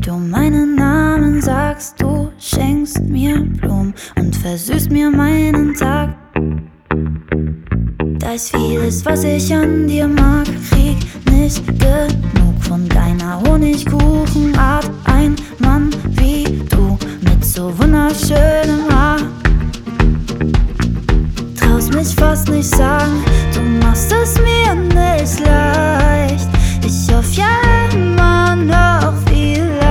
du meinen Namen sagst, du schenkst mir Blumen und versüßt mir meinen Tag. Da ist vieles, was ich an dir mag, krieg nicht genug von deiner Honigkuchenart. Ein Mann wie du mit so wunderschönem Haar. Traust mich fast nicht sagen, du machst es mir nicht leicht. Ich hoffe ja immer noch vielleicht,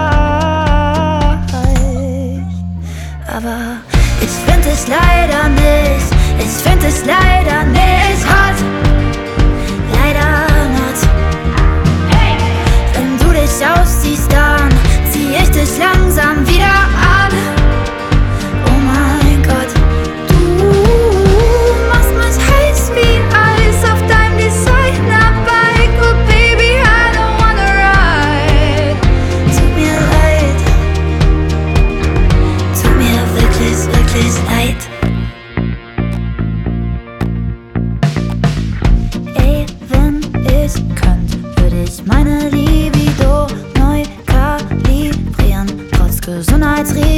aber ich find dich leider nicht. Ich find dich leider nicht hot, leider not. Wenn du dich ausziehst, dann zieh ich dich langsam wieder an. Oh mein Gott, du machst mich heiß wie Eis auf deinem Designer-Bike. Oh Baby, I don't wanna ride. Tut mir leid, tut mir wirklich, wirklich leid. Würde ich meine Libido neu kalibrieren, trotz Gesundheitsrisiko.